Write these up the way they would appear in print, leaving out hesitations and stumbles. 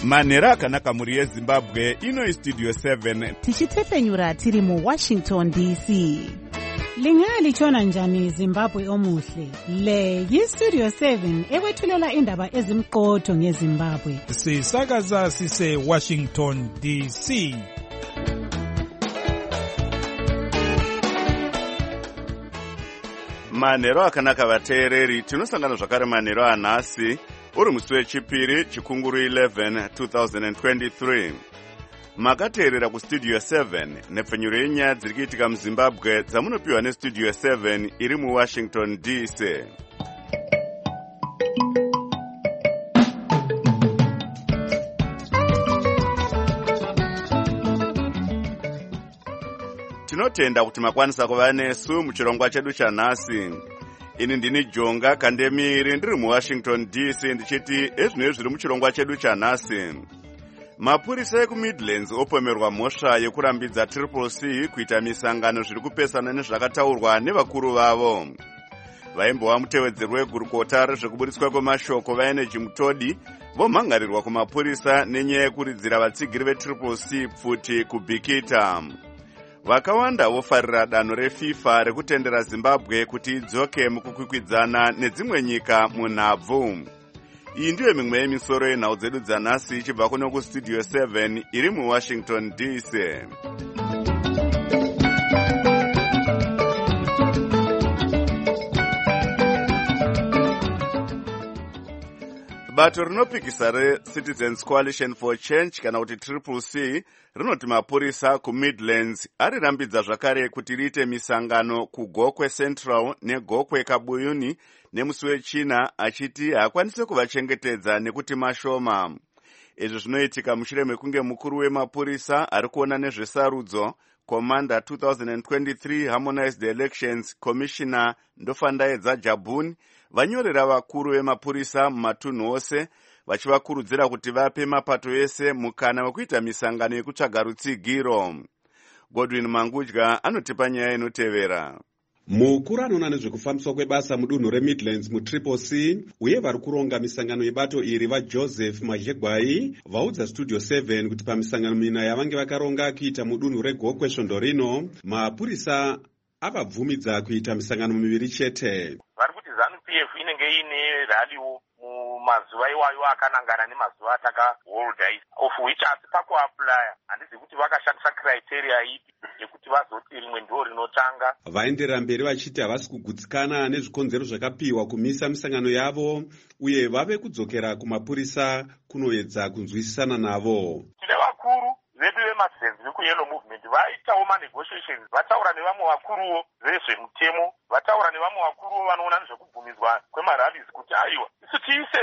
manhero akanaka muri yezimbabwe. Ino istudio 7 tichitefenyura tiri muWashington DC. Lingalitshona njani Zimbabwe omuhle? Le yistudio 7 ewethulela indaba ezimqotho ngeZimbabwe. Sisakaza sise Washington DC. manhero akanaka vateereri. Tinosangana zvakare manhero anhasi uri musi wechipiri chikunguru 11 2023. Makateerera kustudio 7 nepfenyuro yenyaya dziri kuitika muZimbabwe dzamunopiwa nestudio 7 iri muWashington DC. Tinotenda kuti makwanisa kuva nesu muchirongwa chedu chanhasi. Ini ndini Jonga Kandemiri ndiri muWashington DC ndichiti ezvinoi zviri muchirongwa chedu chanhasi. Mapurisa ekuMidlands opomerwa mhosva yekurambidza CCC kuita misangano zviri kupesana nezvakataurwa nevakuru vavo. Vaimbova mutevedzeri wegurukota rezvekuburitswa kwemashoko vaeneji Mutodi vomhangarirwa kumapurisa nenyaya yekuridzira vatsigiri veCCC pfuti kubhikita. Vakawanda vofarira danho reFIFA rekutendera Zimbabwe kuti idzoke mukukwikwidzana nedzimwe nyika munhabvu. Iyi ndiyo mimwe yemisoro yenhau dzedu dzanhasi ichibva kuno kustudio 7 iri muWashington DC. Bato rinopikisa reCitizens Coalition for Change kana kuti CCC rinoti mapurisa kuMidlands arirambidza zvakare kuti riite misangano kuGokwe Central neGokwe Kabuyuni nemusi wechina achiti haakwanise kuvachengetedza nekuti mashoma. Izvi zvinoitika mushure mekunge mukuru wemapurisa ari kuona nezvesarudzo Commander 2023 Harmonized Elections Commissioner Ndofandaedza Jabuni vanyorera vakuru vemapurisa mumatunhu ose vachivakurudzira kuti vape mapato ese mukana wekuita misangano yekutsvaga rutsigiro. Godwin Mangudya anotipa nyaya inotevera. Mukuru anoona nezvekufambiswa kwebasa mudunhu reMidlands muCCC uye vari kuronga misangano yebato iri vaJoseph Majegwai vaudza studio 7 kuti pamisangano mina yavange vakaronga kuita mudunhu reGokwe svondo rino mapurisa avabvumidza kuita misangano miviri chete. Vari kuti ZANU-PF inenge ine raliwo mumazuva iwayo akanangana nemazuva atakahold of which asi pakuaplya handizi kuti vakashandisa criteria ipi yekuti vazoti rimwe ndo rinotanga. Vaenderera mberi vachiti havasi kugutsikana nezvikonzero zvakapiwa kumisa misangano yavo uye vave kudzokera kumapurisa kunoedza kunzwisisana navo. Tine vakuru vedu vemacitizens vekuyellow movement vaitawo manegotiations, vataura nevamwe vakuruwo vezvemutemo, vataura nevamwe vakuruwo vanoona nezvekubvumidzwa kwemarallies kuti aiwa isu tiise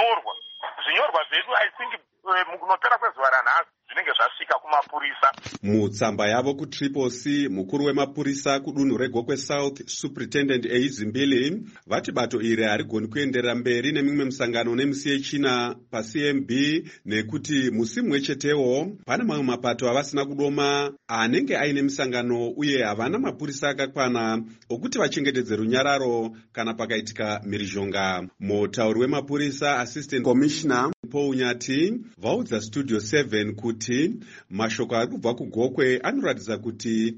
zvinyorwa zvedu I think mukunopera kwezuva ranhasi zvinenge zvasvika kumapurisa. Mutsamba yavo kuCCC mukuru wemapurisa kudunhu reGokwe South Superintendent Eizimbili vati bato iri harigoni kuenderera mberi nemimwe misangano nemisi yechina paCMB nekuti musi mumwe chetewo pane mamwe mapato avasina kudoma anenge aine misangano uye havana mapurisa akakwana okuti vachengetedze runyararo kana pakaitika mhirizhonga. Mutauri wemapurisa Assistant Commissioner Paul Nyati vaudza studio 7 kuti mashoko ari kubva kuGokwe anoratidza kuti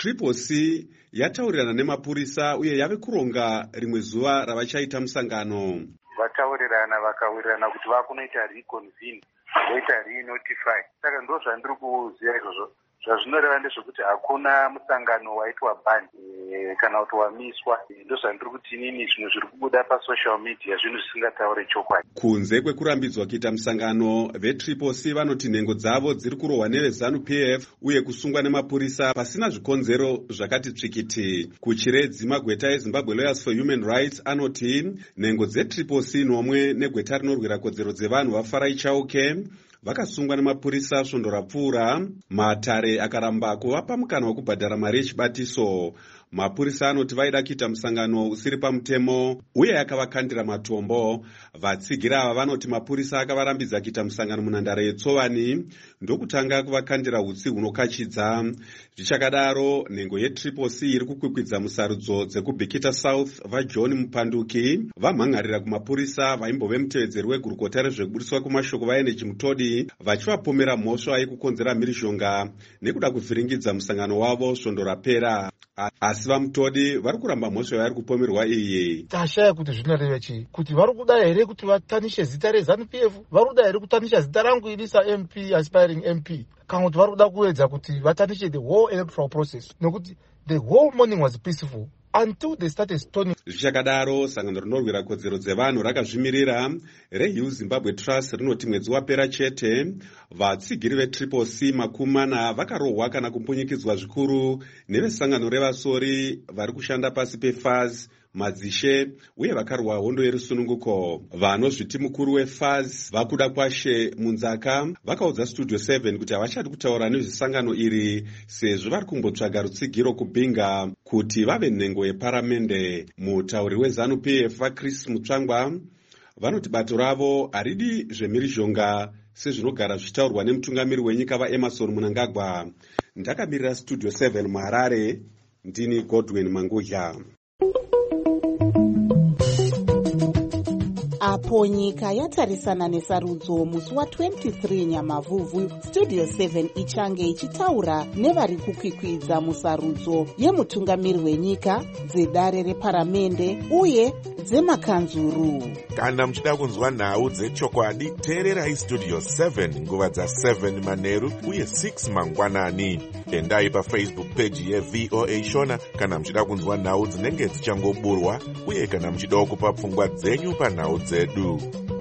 CCC yataurirana nemapurisa uye yave kuronga rimwe zuva ravachaita musangano. Vataurirana vakawirirana kuti vakunoita reconvene voita re-notify. Saka ndo zvandiri kuziva izvozvo. Zvazvinoreva ndezvekuti hakuna musangano waitwa ban kana kuti wamiswa. Ndo zvandiri kuti inini zvinhu zviri kubuda pasocial media zvinhu zvisingataure chokwadi. Kunze kwekurambidzwa kuita musangano veCCC vanoti nhengo dzavo dziri kurohwa neveZANU-PF uye kusungwa nemapurisa pasina zvikonzero zvakati tsvikiti. Kuchiredzi magweta eZimbabwe Lawyers for Human Rights anoti nhengo dzeCCC nomwe negweta rinorwira kodzero dzevanhu vaFarai Chauke vakasungwa nemapurisa svondo rapfuura. Matare akaramba kuvapa mukana wekubhadhara mari yechibatiso. Mapurisa anoti vaida kuita musangano usiri pamutemo uye akavakandira matombo. Vatsigira ava vanoti mapurisa akavarambidza kuita musangano munhandare yeTsovani ndokutanga kuvakandira utsi hunokachidza. Zvichakadaro, nhengo yeTriple C iri kukwikwidza musarudzo dzekubhikita South vaJohn Mupanduki vamhangarira kumapurisa vaimbove mutevedzeri wegurukota rezvekubudiswa kumashoko vaeneji Mutodi vachivapomera mhosva yekukonzera mhirizhonga nekuda kuvhiringidza musangano wavo svondo rapera. Asi vaMutodi vari kuramba mhosva yavari kupomerwa iyi. Tashaya kuti zvinoreva chii? Kuti vari kuda here kuti vatanishe zita reZANU-PF? Vari kuda here kutanisha zita rangu irisa MP, aspiring MP? Kana kuti vari kuda kuedza kuti vatanishe the whole electoral process? Nokuti the whole morning was peaceful until they started stoning. Zvichakadaro, sangano rinorwira kodzero dzevanhu rakazvimirira reHill Zimbabwe Trust rinoti mwedzi wapera chete vatsigiri veTriple C makumi mana vakarohwa kana kumbunyikidzwa zvikuru nevesangano revasori vari kushanda pasi peFAZ madzishe uye vakarwa hondo yerusununguko. Vanozviti mukuru weFAZ vakuda kwashe munzaka vakaudza Studio 7 kuti havachadi kutaura nezvisangano iri sezvo vari kumbotsvaga rutsigiro kubhinga kuti vave nhengo yeparamende. Mutauri weZANU-PF vaChris Mutsvangwa vanoti bato ravo haridi zvemhirizhonga sezvinogara zvichitaurwa nemutungamiri wenyika vaEmmerson Mnangagwa. Ndakamirira Studio 7 muHarare, ndini Godwin Mangudya. Apo nyika yatarisana nesarudzo musi wa23 Nyamavhuvhu, Studio 7 ichange ichitaura nevari kukwikwidza musarudzo yemutungamiri wenyika, dzedare reparamende uye dzemakanzuru. Kana muchida kunzwa nhau dzechokwadi, teererai Studio 7 nguva dza7 manheru uye 6 mangwanani. Endai paFacebook page yeVOA Shona kana muchida kunzwa nhau dzinenge dzichangoburwa uye kana muchida kupa pfungwa dzenyu panhau dzedu.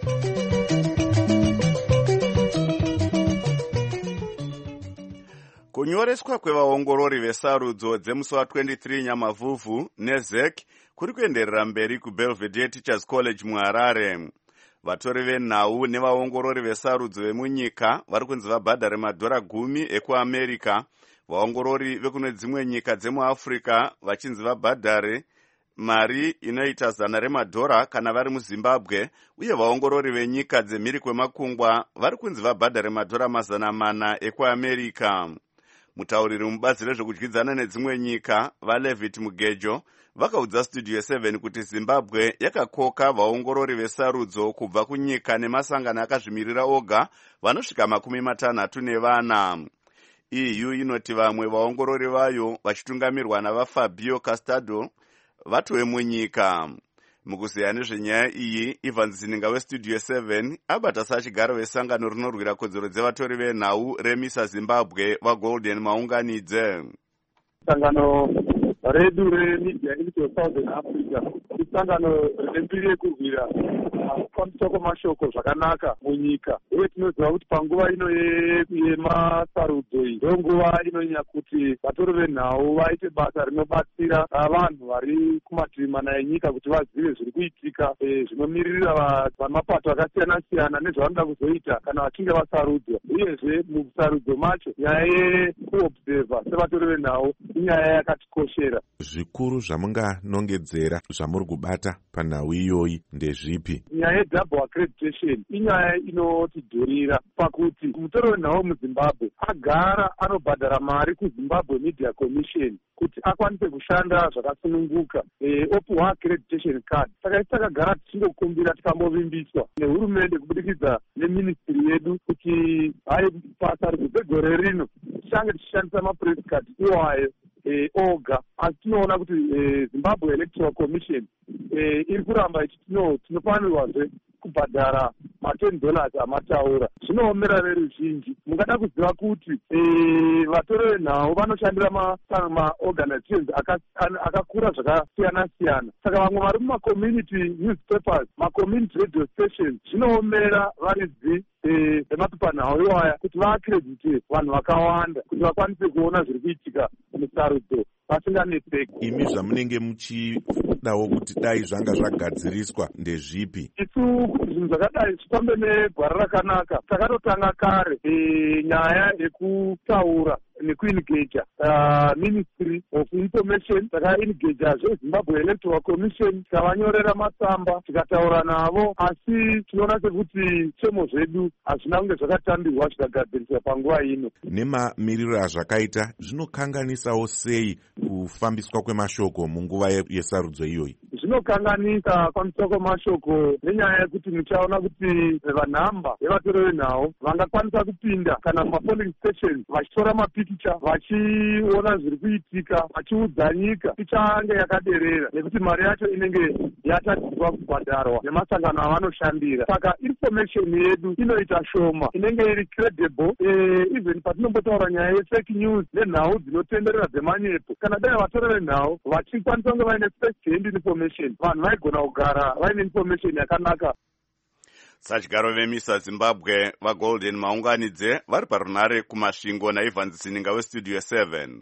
Kunyoreswa kwevaongorori vesarudzo dzemusi wa23 Nyamavhuvhu neZEC kuri kuenderera mberi kuBelvedere Teachers College muHarare. Vatori venhau nevaongorori vesarudzo vemunyika vari kunzi vabhadhare $10 ekuAmerica, vaongorori vekune dzimwe nyika dzemuAfrica vachinzi vabhadhare mari inoita $100 kana vari muZimbabwe, uye vaongorori venyika dzemhiri kwemakungwa vari kunzi vabhadhare $400 ekuAmerica. Mutauriri mubazi rezvekudyidzana nedzimwe nyika vaLevit Mugejo vakaudza Studio 7 kuti Zimbabwe yakakoka vaongorori vesarudzo kubva kunyika nemasangano akazvimirira oga vanosvika 64. EU inoti vamwe vaongorori vayo vachitungamirwa navaFabio Castaldo vatove munyika. Mukuziya nezvenyaya iyi, Ivan Zininga weStudio 7 abata sachigaro vesangano rinorwira kodzero dzevatori venhau reMISA Zimbabwe vaGolden Maunganidze. Sangano redu reMedia Institute Southern Africa isangano rembiri yekurwira kufambiswa kwemashoko zvakanaka munyika, uye tinoziva kuti panguva ino yemasarudzo iyi ndonguva inonyanya kuti vatori venhau vaite basa rinobatsira vanhu vari kumativi mana enyika kuti vazive zviri kuitika, zvinomiririra vamapato akasiyana-siyana nezvavanoda kuzoita kana vachinge vasarudzwa. Uyezve musarudzo macho nyaya yekuobserva sevatori venhau inyaya yakatikoshera. Zvikuru zvamunganongedzera zvamuri kubata panhau iyoyi ndezvipi? Nyaya yedouble accreditation inyaya inotidhurira pakuti mutori wenhau muZimbabwe agara anobhadhara mari kuZimbabwe Media Commission kuti akwanise kushanda zvakasununguka, opuhwa accreditation card. Saka isi takagara tichingokumbira tikambovimbiswa nehurumende kubudikidza neministry yedu kuti hai pasarudzo dzegore rino tichange tichishandisa mapress card iwayo oga. Asi tinoona kuti Zimbabwe Electoral Commission iri kuramba ichiti tinofanirwazve kubhadhara $10 amataura. Zvinoomera veruzhinji. Mungada kuziva kuti vatori venhau vanoshandira maorganizations akakura zvakasiyana-siyana. Saka vamwe vari mumacommunity newspapers, macommunity radio stations, zvinoomera varidzi vemapepanhau iwaya kuti vaakredite vanhu vakawanda kuti vakwanise kuona zviri kuitika musarudzo vasinganetseki. Imi zvamunenge muchidawo kuti dai zvanga zvagadziriswa ndezvipi? Isu kuti zvinhu zvakadai zvifambe negwara rakanaka, takatotanga kare nyaya yekutaura nekuingeja Ministry of Information, takaingeja zveZimbabwe Electoral Commission, tikavanyorera matsamba tikataura navo, asi tinoona sekuti chemo zvedu hazvina kunge zvakatambiwa zvikagadziriswa panguva ino. Nemamiriro azvakaita zvinokanganisawo sei kufambiswa kwemashoko munguva yesarudzo iyoyi? Zvinokanganisa kwambiswa kwemashoko nenyaya yekuti muchaona kuti vanhamba yevatoro venhau vangakwanisa kupinda kana mumapolling stations vachitora mapikicha vachiona zviri kuitika vachiudza nyika ichange yakaderera nekuti mari yacho inenge yatadzirwa kubhadharwa nemasangano avanoshandira. Saka information yedu inoita shoma inenge iri credible even patinombotaura nyaya yefake news nenhau dzinotenderera dzemanyepo. Kana dai vatoro venhau vachikwanisa kunge vaine first hand information, vanhu vaigona kugara vaine information yakanaka. Sachigaro vemisa Zimbabwe vaGolden maunganidze vari parunare kumasvingo naIvan Sininga weStudio 7.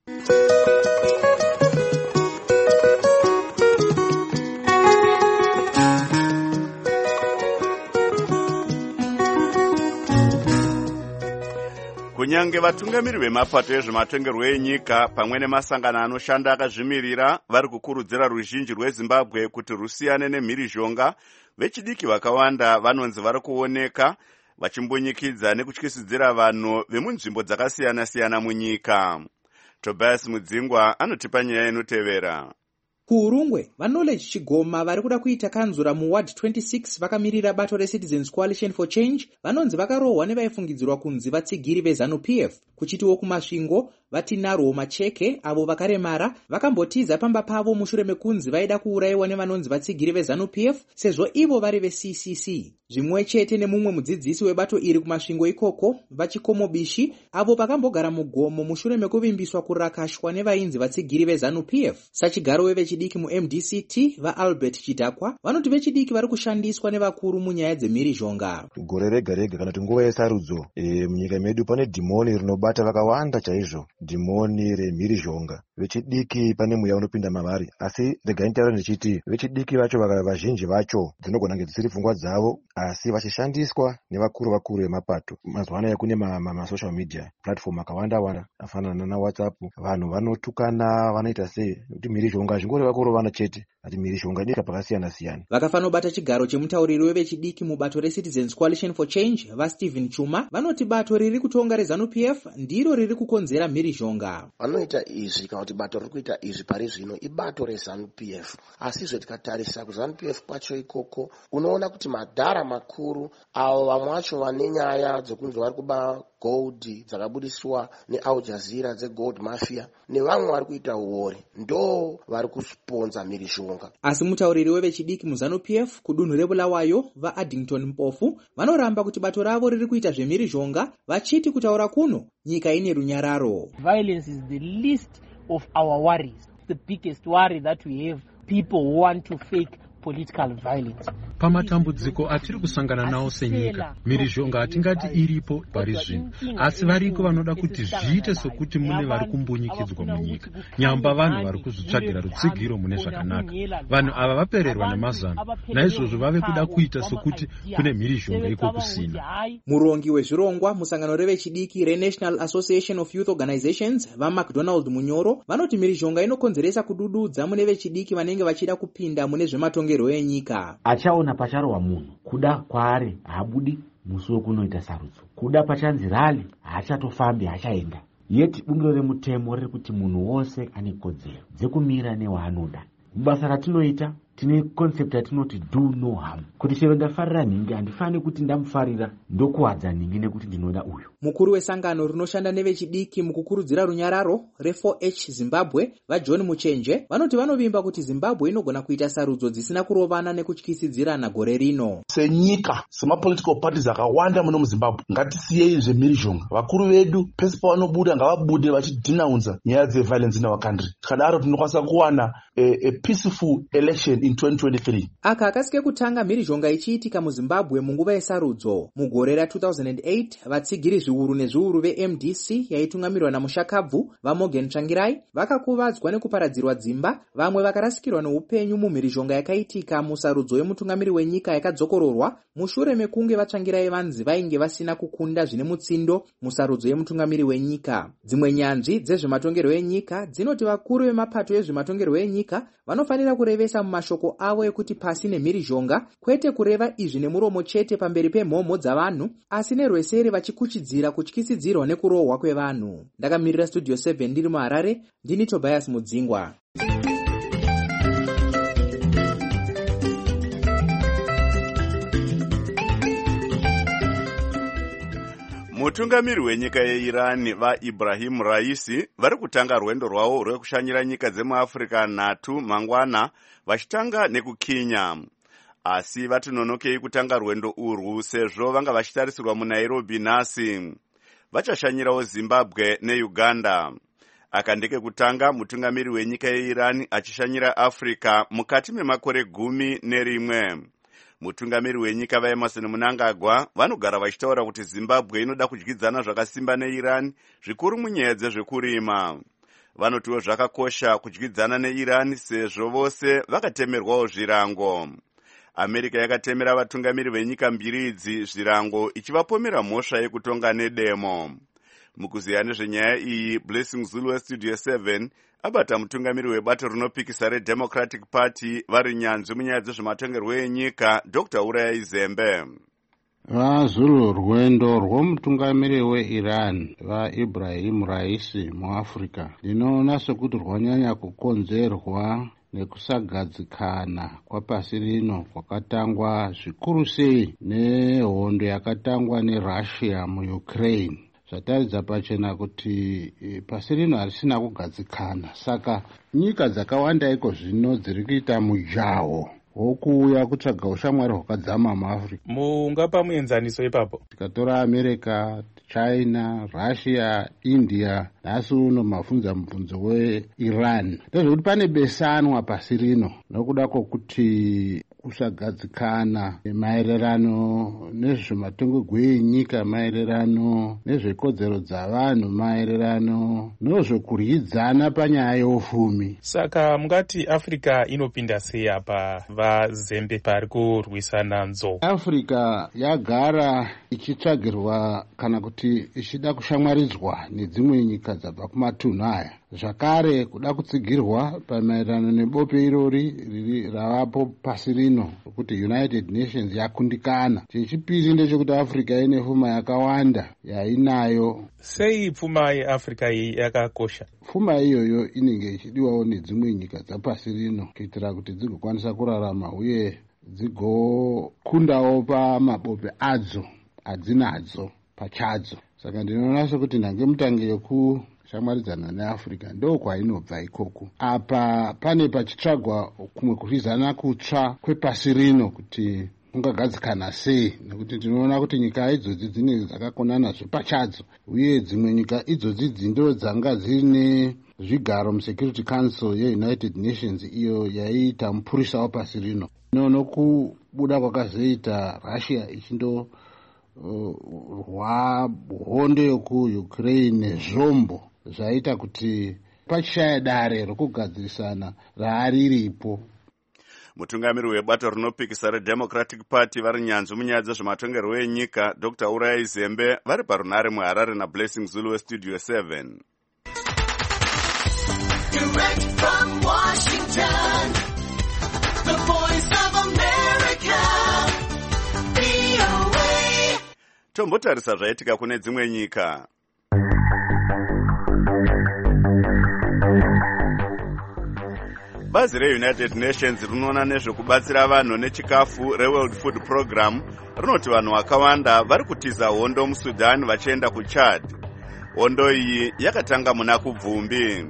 Kunyange vatungamiri vemapato ezvematongerwo enyika pamwe nemasangano anoshanda akazvimirira vari kukurudzira ruzhinji rweZimbabwe kuti rusiyane nemhirizhonga, vechidiki vakawanda vanonzi vari kuoneka vachimbonyikidza nekutyisidzira vanhu vemunzvimbo dzakasiyana-siyana munyika. Tobias Mudzingwa anotipa nyaya inotevera. Kuurungwe, vaKnowledge Chigoma vari kuda kuita kanzura muward 26 vakamirira bato reCitizens Coalition for Change vanonzi vakarohwa nevaifungidzirwa kunzi vatsigiri veZANU-PF. Kuchitiwo kumasvingo, vatinarwo macheke avo vakaremara vakambotiza pamba pavo mushure mekunzi vaida kuurayiwa nevanonzi vatsigiri veZANU-PF sezvo ivo vari veCCC. Zvimwe chete nemumwe mudzidzisi webato iri kumasvingo ikoko, vachikomobishi avo vakambogara mugomo mushure mekuvimbiswa kurakashwa nevainzi vatsigiri veZANU-PF. Sachigaro wevechidiki muMDCT vaAlbert Chidhakwa vanoti vechidiki vari kushandiswa nevakuru munyaya dzemhirizhonga. Gore rega rega kana kuti nguva yesarudzo munyika medu pane dhimoni rinobata vakawanda chaizvo, dhimoni remhirizhonga. Vechidiki pane mweya unopinda mavari, asi regai nitaure ndichiti vechidiki vacho vazhinji vacho dzinogona kunge dzisiri pfungwa dzavo, asi vachishandiswa nevakuru vemapato. Mazuva anaya kune masocial media platform akawanda afanana naWhatsApp, vanhu vanotukana vanoita sei kuti mhirizhonga zvingori vakuru vana chete, ati mhirizhonga dika pakasiyana-siyana. Vakafanobata chigaro chemutauriri wevechidiki mubato reCitizens Coalition for Change vaStephen Chuma vanoti bato riri kutonga reZANU-PF ndiro riri kukonzera mhirizhonga. Vanoita izvi kana kuti bato riri kuita izvi pari zvino ibato reZANU-PF, asi tikatarisa kuZANU-PF kwacho ikoko unoona kuti madhara makuru avo vamwe vacho vane nyaya dzokunzi vari kuba gold dzakabudiswa neAl Jazeera dzegold mafia nevamwe vari kuita uore ndo vari kusponza mhirizhonga. Asi mutauriri wevechidiki muZANU-PF kudunhu reBulawayo vaAddington Mpofu vanoramba kuti bato ravo riri kuita zvemhirizhonga, vachiti kutaura kuno nyika ine runyararo. Violence is the least of our worries. The biggest worry that we have, people who want to fake political violence. Pamatambudziko atiri kusangana nawo senyika, mhirizhonga hatingati iripo pari zvino, asi variko vanoda kuti zviite sokuti mune vari kumbunyikidzwa munyika. Nyamba vanhu vari kuzvitsvagira rutsigiro mune zvakanaka. Vanhu ava vapererwa nemazano, naizvozvo vave kuda kuita sokuti kune mhirizhonga iko kusina. Murongi wezvirongwa musangano revechidiki reNational Association of Youth Organizations vaMcDonald Munyoro vanoti mhirizhonga inokonzeresa kudududza mune vechidiki vanenge vachida kupinda mune zvematongero enyika. Achaona pacharohwa munhu kuda kwaari haabudi musi wekunoita sarudzo, kuda pachanzi rali haachatofambi, hachaenda. Yeti bungiro remutemo riri kuti munhu wose ane kodzero dzekumira newaanoda. Mubasa ratinoita tine concept yatinoti do no harm, kuti chero ndafarira nhingi handifani kuti ndamufarira ndokuwadza nhingi nekuti ndinoda uyu. Mukuru wesangano rinoshanda nevechidiki mukukurudzira runyararo re4H Zimbabwe vaJohn Muchenje vanoti vanovimba kuti Zimbabwe inogona kuita sarudzo dzisina kurovana nekutyisidzirana gore rino. Senyika, semapolitical parties akawanda muno muZimbabwe, ngatisiyei zvemhirizhonga. Vakuru vedu pese pavanobuda ngavabude vachidhinaunza nyaya dzeviolence in our country. Tikadaro tinokwanisa kuwana a peaceful election in 2023. aka akasike kutanga mhirizhonga ichiitika muzimbabwe munguva yesarudzo. Mugore ra2008 vatsigiri zviuru nezviuru veMDC yaitungamirirwa namushakabvu vaMorgan Tsvangirai vakakuvadzwa nekuparadzirwa dzimba, vamwe vakarasikirwa neupenyu mumhirizhonga yakaitika musarudzo yemutungamiri wenyika yakadzokororwa mushure mekunge vaTsvangirai vanzi vainge vasina kukunda zvine mutsindo musarudzo yemutungamiri wenyika. Dzimwe nyanzvi dzezvematongerwo enyika dzinoti vakuru vemapato ezvematongerwo enyika vanofanira kurevesa mumashoko avo ekuti pasi nemhirizhonga kwete kureva izvi nemuromo chete pamberi pemhomho dzavanhu, asi nerwesere vachikuchidzira kutyisidzirwa nekurohwa kwevanhu. Ndakamirira Studio 7 ndiri muHarare, ndini Tobias Mudzingwa. Mutungamiri wenyika yeIran vaIbrahim Raisi vari kutanga rwendo rwavo rwekushanyira nyika dzemuAfrica nhatu mangwana vachitanga nekuKenya. Asi vati nonokei kutanga rwendo urwu sezvo vanga vachitarisirwa muNairobi nhasi. Vachashanyirawo Zimbabwe neUganda. Aka ndeke kutanga mutungamiri wenyika yeIran achishanyira Africa mukati memakore 11. Mutungamiri wenyika vaEmerson Mnangagwa vanogara vachitaura kuti Zimbabwe inoda kudyidzana zvakasimba neIran zvikuru munyaya dzezvekurima. Vanotiwo zvakakosha kudyidzana neIran sezvo vose vakatemerwawo zvirango. America yakatemera vatungamiri venyika mbiri idzi zvirango ichivapomera mhosva yekutonga nedemo. Mukuziya nezvenyaya iyi, Blessing Zulu weStudio 7 abata mutungamiri webato rinopikisa reDemocratic Party vari nyanzvi munyaya dzezvematongerwo enyika, Dr. Urayai Zembe. Vazulu rwendo rwomutungamiri weIran vaIbrahim Raisi muAfrica ndinoona sekuti rwanyanya kukonzerwa nekusagadzikana kwapasi rino kwakatangwa zvikuru sei nehondo yakatangwa neRussia muUkraine. Zvataridza pachena kuti pasi rino harisina kugadzikana, saka nyika dzakawanda iko zvino dziri kuita mujaho wokuuya kutsvaga ushamwari hwakadzama muAfrica. Mungapa muenzaniso ipapo? Tikatora America, China, Russia, India, nhasi uno mabvunza mubvunzo weIran. Ndezvekuti pane besanwa pasi rino nokuda kwokuti kusagadzikana maererano nezvematongerwo enyika, maererano nezvekodzero dzavanhu, maererano nezvekuryidzana panyaya yeupfumi. Saka mungati Africa inopinda sei apa vaZembe pari kurwisana nzo? Africa yagara ichitsvagirwa kana kuti ichida kushamwaridzwa nedzimwe nyika dzabva kumatunhu aya. Zvakare kuda kutsigirwa pamaererano nebope irori riri ravapo pasi rino kuti United Nations yakundikana. Chechipiri ndechekuti Africa ine pfuma yakawanda yainayo. Sei pfuma yeAfrica iyi yakakosha? Pfuma iyoyo inenge ichidiwawo nedzimwe nyika dzapasi rino kuitira kuti dzigokwanisa kurarama uye dzigokundawo pamabope adzo adzinadzo pachadzo. Saka ndinoona sekuti nhange mutange yoku shamwaridzana neAfrica ndo kwainobva ikoko. Apa pane pachitsvagwa kumwe kurizana kutsva kwepasi rino kuti kungagadzikana sei, nekuti tinoona kuti nyika idzodzi dzine dzakakonana zvepachadzo uye dzimwe nyika idzodzi ndo dzanga dzine zvigaro muSecurity Council yeUnited Nations iyo yaiita mupurisa wapasi rino. Nokubuda kwakazoita Russia ichindo hondo yokuUkraine nezvombo zvaita kuti pachishaya dare rokugadzirisana raariripo. Mutungamiri webato rinopikisa reDemocratic Party vari nyanzvi munyaya dzezvematongerwo enyika, Dr. Urayai Zembe vari parunare muHarare naBlessing Zulu weStudio 7. Direct from Washington, the voice of America, VOA. Tombotarisa zvaitika kune dzimwe nyika. Bazi reUnited Nations rinoona nezvekubatsira vanhu nechikafu reWorld Food Program rinoti vanhu vakawanda vari kutiza hondo muSudan vachienda kuChad. Hondo iyi yakatanga muna kubvumbi.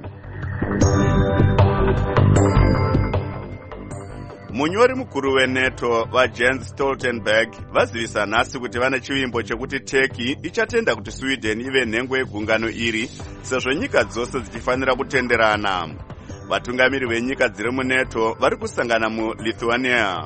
Munyori mukuru weNATO vaJens Stoltenberg vazivisa nhasi kuti vane chivimbo chekuti Turkey ichatenda kuti Sweden ive nhengo yegungano iri sezvo nyika dzose dzichifanira kutenderana. vatungamiri venyika dziri muNATO vari kusangana muLithuania.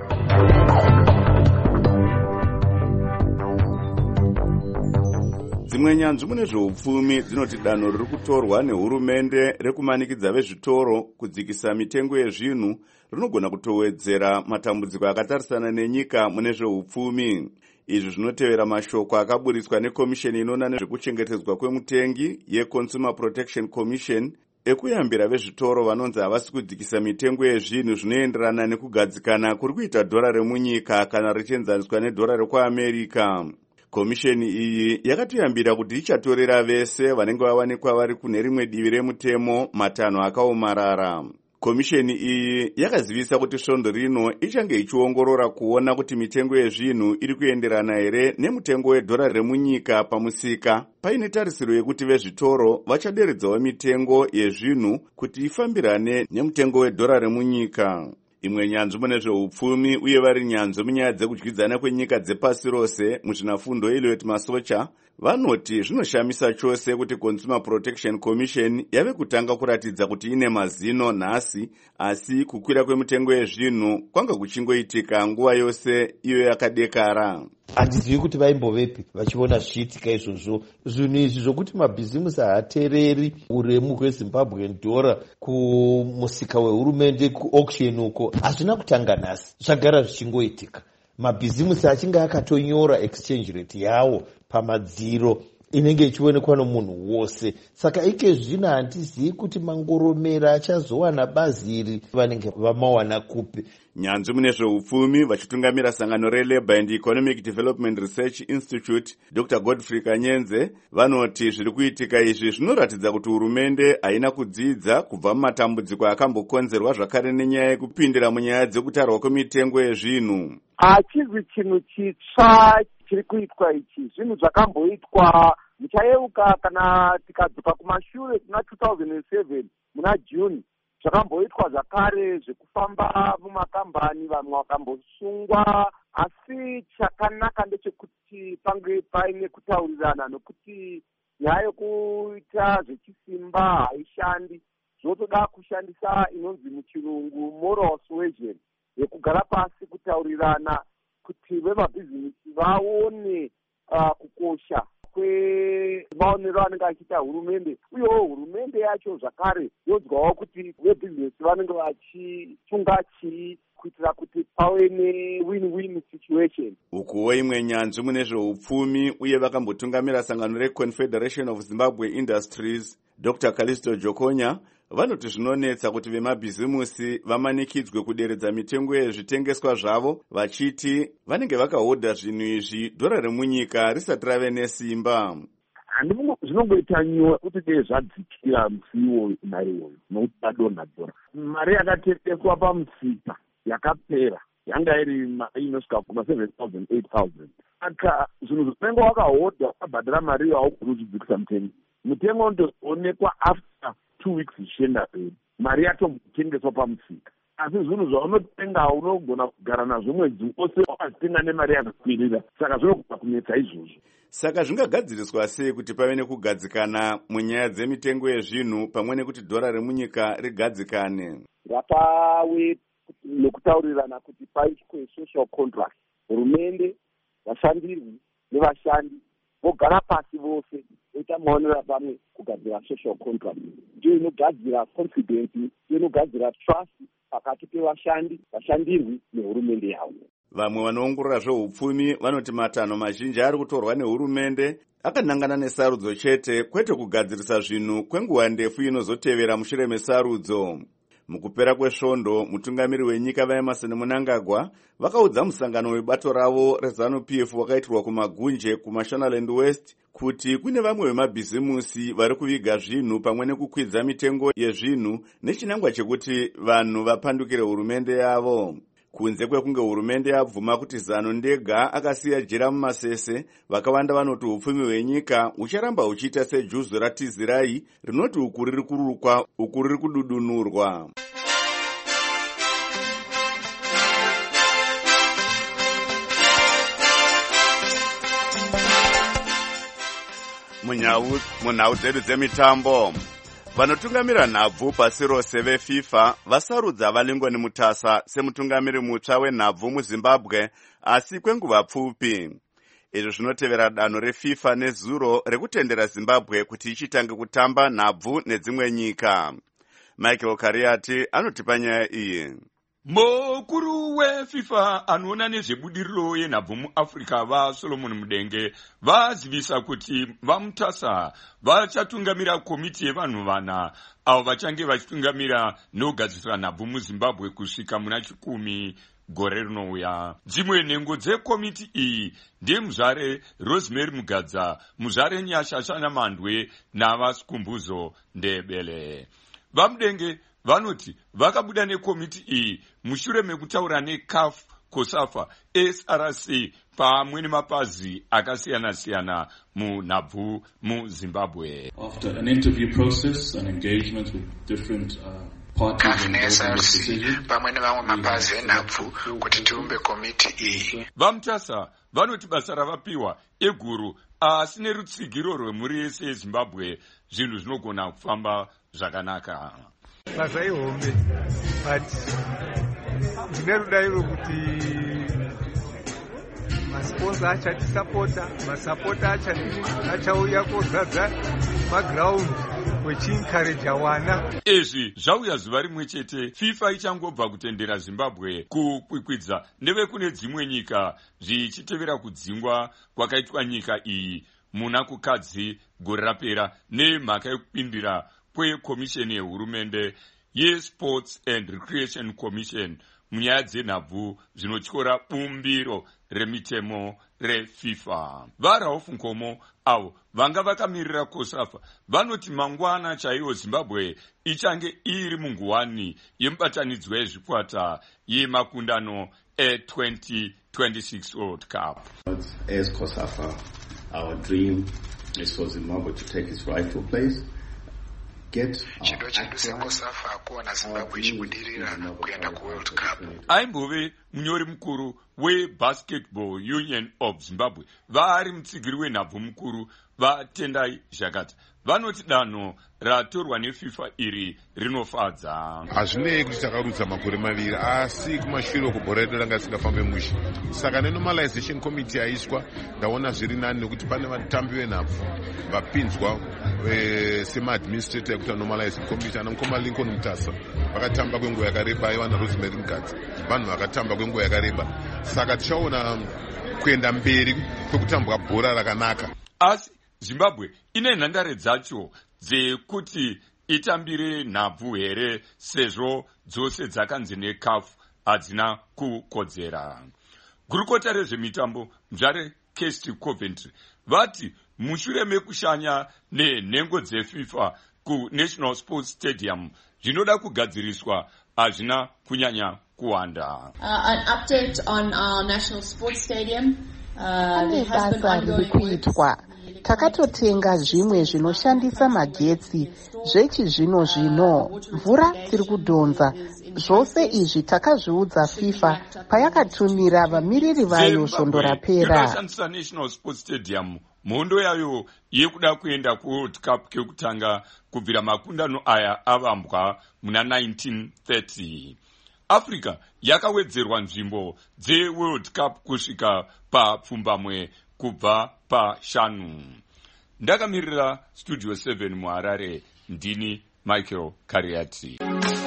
Dzimwe nyanzvi mune zveupfumi dzinoti danho riri kutorwa nehurumende rekumanikidza vezvitoro kudzikisa mitengo yezvinhu rinogona kutowedzera matambudziko akatarisana nenyika mune zveupfumi. Izvi zvinotevera mashoko akaburitswa nekomisheni inoona nezvekuchengetedzwa kwemutengi yeConsumer Protection Commission ekuyambira vezvitoro vanonzi havasi kudzikisa mitengo yezvinhu zvinoenderana nekugadzikana kuri kuita dhora remunyika kana richienzaniswa nedhora rekuAmerica. Komisheni iyi yakatoyambira kuti ichatorera vese vanenge vawanikwa vari kune rimwe divi remutemo matanho akaomarara. Komisheni iyi yakazivisa kuti svondo rino ichange ichiongorora kuona kuti mitengo yezvinhu iri kuenderana here nemutengo wedhora remunyika pamusika, paine tarisiro yekuti vezvitoro vachaderedzawo mitengo yezvinhu kuti ifambirane nemutengo wedhora remunyika. Imwe nyanzvi mune zveupfumi uye vari nyanzvi munyaya dzekudyidzana kwenyika dzepasi rose muzvinafundo Elliot Masocha vanoti zvinoshamisa chose kuti Consumer Protection Commission yave kutanga kuratidza kuti ine mazino nhasi, asi kukwira kwemitengo yezvinhu kwanga kuchingoitika nguva yose iyo yakadekara. Handizivi kuti vaimbovepi vachiona zvichiitika izvozvo. Zvinhu izvi zvokuti mabhizimusi haateereri uremu hweZimbabwean dollar kumusika wehurumende kuauction uko hazvina kutanga nhasi, zvagara zvichingoitika. Mabhizimusi achinge akatonyora exchange rate yawo pamadziro inenge ichionekwa nomunhu wose. Saka ike zvino handizivi kuti mangoromera achazowana bazi iri vanenge vamawana kupi. Nyanzvi mune zveupfumi vachitungamira sangano reLabour and Economic Development Research Institute Dr. Godfrey Kanyenze vanoti zviri kuitika izvi zvinoratidza kuti hurumende haina kudzidza kubva mumatambudziko akambokonzerwa zvakare nenyaya yekupindira munyaya dzekutarwa kwemitengo yezvinhu. Hachizi chinhu chitsva chiri kuitwa ichi, zvinhu zvakamboitwa muchayeuka kana tikadzoka kumashure kuna 2007 muna June. Zvakamboitwa zvakare zvekufamba mumakambani vamwe vakambosungwa, asi chakanaka ndechekuti pange paine kutaurirana nokuti nyaya yokuita zvechisimba haishandi. Zvotoda kushandisa inonzi muchirungu moral suasion, yekugara pasi kutaurirana kuti vemabhizinesi vaone kukosha kwemaonero anenge achiita hurumende, uyewo hurumende yacho zvakare yodzwawo kuti vebhizinesi vanenge vachifunga chii kuitira kuti pave ne-win-win situation. Ukuwo imwe nyanzvi mune zveupfumi uye vakambotungamira sangano reConfederation of Zimbabwe Industries Dr. Callisto Jokonya vanoti zvinonetsa kuti vemabhizimusi vamanikidzwe kuderedza mitengo yezvitengeswa zvavo, vachiti vanenge vakahodha zvinhu izvi dhora remunyika risati rave nesimba. Zvinongoita nyuwa kuti dei zvadzikira musiwo mari uyu nokuti adonha dhora. Mari yakatengeswa pamusika yakapera yanga iri mari inosvika kuma 7,000 8,000. Saka zvinhu zvinenge wakahodha wabhadhara mari iyo haugoni kuchidzikisa mutengo. Mutengo ndoonekwa after 2 weeks zvichienda mberi, mari yatombotengeswa pamusika. Asi zvinhu zvaunotenga unogona kugara nazvo mwedzi wose wakazvitenga nemari yakakwirira, saka zvinogona kunetsa izvozvo. Saka zvingagadziriswa sei kuti pave nekugadzikana munyaya dzemitengo yezvinhu pamwe nekuti dhora remunyika rigadzikane? Ngapave nekutaurirana kuti paitwe social contract. Hurumende, vashandirwi nevashandi vogara pasi vose voita maonero pamwe kugadzira social contract. Ndiyo inogadzira confidence, ndiyo inogadzira trust pakati pevashandi, vashandirwi nehurumende yavo. Vamwe vanoongorora zveupfumi vanoti matanho mazhinji ari kutorwa nehurumende akanangana nesarudzo chete, kwete kugadzirisa zvinhu kwenguva ndefu inozotevera mushure mesarudzo. Mukupera kwesvondo, mutungamiri wenyika vaEmmerson Mnangagwa vakaudza musangano webato ravo reZANU-PF wakaitirwa kumagunje kuMashonaland West kuti kune vamwe vemabhizimusi vari kuviga zvinhu pamwe nekukwidza mitengo yezvinhu nechinangwa chekuti vanhu vapandukire hurumende yavo. Kunze kwekunge hurumende yabvuma kuti Zanu ndega akasiya jira mumasese, vakawanda vanoti upfumi hwenyika hucharamba huchiita sejuzu ratizirai rinoti uku riri kurukwa, uku riri kududunurwa. Munhau dzedu dzemitambo, vanotungamira nhabvu pasi rose vefifa vasarudza valingoni mutasa semutungamiri mutsva wenhabvu muzimbabwe asi kwenguva pfupi. Izvi zvinotevera danho refifa nezuro rekutendera zimbabwe kuti ichitange kutamba nhabvu nedzimwe nyika. Michael Kariati anotipa nyaya iyi. Mukuru weFIFA anoona nezvebudiriro yenhabvu muAfrica vaSolomon Mudenge vazivisa kuti vamutasa vachatungamira komiti yevanhu vana avo vachange vachitungamira nogadzisira nhabvu muZimbabwe kusvika muna 10 gore rinouya. Dzimwe nhengo dzekomiti iyi ndemuzvare Rosemary Mugadza, muzvare Nyasha Shanamandwe navaSikumbuzo Ndebele. Vamudenge vanoti vakabuda nekomiti iyi mushure mekutaura neCAF, COSAFA, SRC pamwe nemapazi akasiyana-siyana munhabvu muZimbabwe. After an interview process and engagement with different parties pamwe nevamwe mapazi enhabvu kuti tiumbe komiti iyi. Vamutasa vanoti basa ravapiwa eguru asi nerutsigiro rwemhuri yese yeZimbabwe zvinhu zvinogona kufamba zvakanaka. Basa ihombe but ndine rudairo kuti masponsa achatisapota, masapota achauya kozadza maground wechiencourage wana. Izvi zvauya zuva rimwe chete FIFA ichangobva kutendera Zimbabwe kukwikwidza nevekune dzimwe nyika zvichitevera kudzingwa kwakaitwa nyika iyi muna kukadzi gore rapera nemhaka yekupindira kwekomisheni yehurumende yeSports and Recreation Commission munyaya dzenhabvu zvinotyora bumbiro remitemo reFIFA. VaRauf Nkomo avo vanga vakamirira COSAFA vanoti mangwana chaiwo Zimbabwe ichange iri munguwani yemubatanidzwa yezvikwata yemakundano e2026 World Cup. As COSAFA, our dream is for Zimbabwe to take its rightful place. Chido chedu seCOSAFA kuona Zimbabwe ichibudirira kuenda kuWorld Cup. Aimbove munyori mukuru weBasketball Union of Zimbabwe vari mutsigiri wenhabvu mukuru vaTendai Zhakata vanoti danho ratorwa neFIFA iri rinofadza. Hazvinei kuti takarudza makore maviri asi kumashure kubhora redu ranga risingafambe mushe. Saka nenormalization committee yaiswa ndaona zviri nani nekuti pane vatambi venhabvu vapinzwa sema-administrator yekuti normalize committee. Ana Mukoma Lincoln Mutasa vakatamba kwenguva yakareba, aiva naRosemary Mugadza vanhu vakatamba kwenguva yakareba. Saka tichaona kuenda mberi kwekutambwa bhora rakanaka. Asi Zimbabwe ine nhandare dzacho dzekuti itambire nhabvu here sezvo dzose dzakanzi neCAF hadzina kukodzera. Gurukota rezvemitambo muzvare Kesti Coventry vati mushure mekushanya nenhengo dzeFIFA kuNational Sports Stadium zvinoda kugadziriswa hazvina kunyanya kuwanda. An update on our National Sports Stadium. Pane basa riri kuitwa. Takatotenga zvimwe zvinoshandisa magetsi zvechizvino-zvino, mvura dziri kudhonza. Zvose izvi takazviudza FIFA payakatumira vamiriri vayo svondo rapera. Inoshandisa National Sports Stadium mhondo yayo yekuda kuenda kuWorld Cup kekutanga kubvira makundano aya avambwa muna 1930. Africa yakawedzerwa nzvimbo dzeWorld Cup kusvika papfumbamwe kubva pa5. Ndakamirira Studio 7 muHarare, ndini Michael Kariati.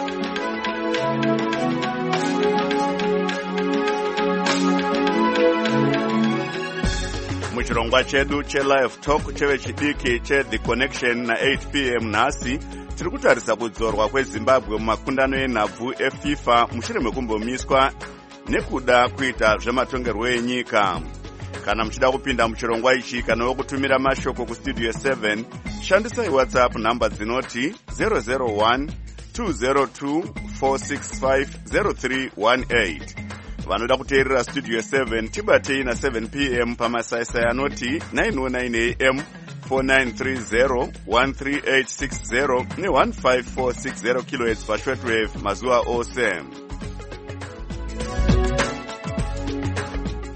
Muchirongwa chedu cheLive Talk chevechidiki cheThe Connection na 8 p.m. nhasi tiri kutarisa kudzorwa kweZimbabwe mumakundano enhabvu eFIFA mushure mekumbomiswa nekuda kuita zvematongerwo enyika. Kana muchida kupinda muchirongwa ichi kana wokutumira mashoko kustudio 7 shandisai WhatsApp namba dzinoti 001 202 465 0318. Vanoda kuteerera Studio 7 tibatei na 7 p.m. pamasaisai anoti 909 am 4930 13860 ne15460 kHz pashortwave mazuva ose.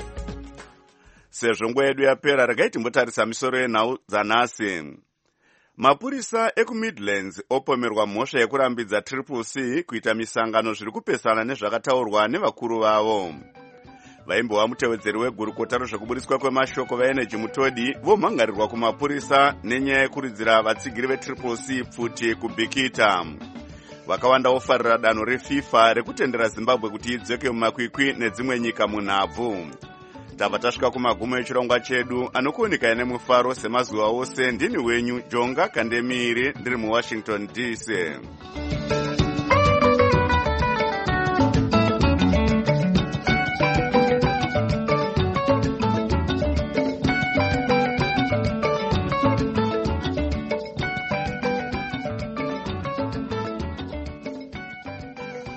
Sezvo nguva yedu yapera regai timbotarisa misoro yenhau dzanhasi. mapurisa ekuMidlands opomerwa mhosva yekurambidza Triple C kuita misangano zviri kupesana nezvakataurwa nevakuru vavo. Vaimbova mutevedzeri wegurukota rezvekubudiswa kwemashoko vaeneji Mutodi vomhangarirwa kumapurisa nenyaya yekuridzira vatsigiri veTriple C pfuti kubhikita. Vakawanda vofarira danho reFIFA rekutendera Zimbabwe kuti idzoke mumakwikwi nedzimwe nyika munhabvu. Tabva tasvika kumagumo echirongwa chedu anokuonekana nemufaro semazuva ose. Ndini wenyu Jonga Kandemiri ndiri muWashington DC.